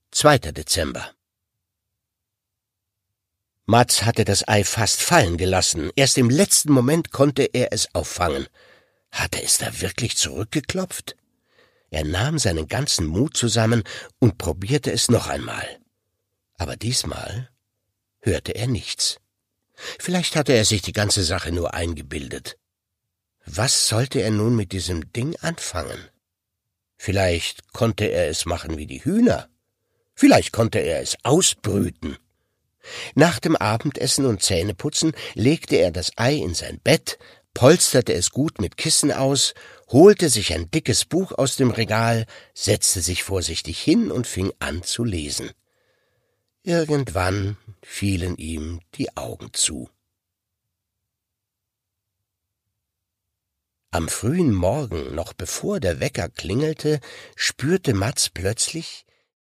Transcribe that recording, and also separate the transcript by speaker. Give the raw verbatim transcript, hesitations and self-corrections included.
Speaker 1: zweiter Dezember. Mats hatte das Ei fast fallen gelassen. Erst im letzten Moment konnte er es auffangen. Hatte es da wirklich zurückgeklopft? Er nahm seinen ganzen Mut zusammen und probierte es noch einmal. Aber diesmal hörte er nichts. Vielleicht hatte er sich die ganze Sache nur eingebildet. Was sollte er nun mit diesem Ding anfangen? Vielleicht konnte er es machen wie die Hühner. Vielleicht konnte er es ausbrüten. Nach dem Abendessen und Zähneputzen legte er das Ei in sein Bett, polsterte es gut mit Kissen aus, holte sich ein dickes Buch aus dem Regal, setzte sich vorsichtig hin und fing an zu lesen. Irgendwann fielen ihm die Augen zu. Am frühen Morgen, noch bevor der Wecker klingelte, spürte Mats plötzlich,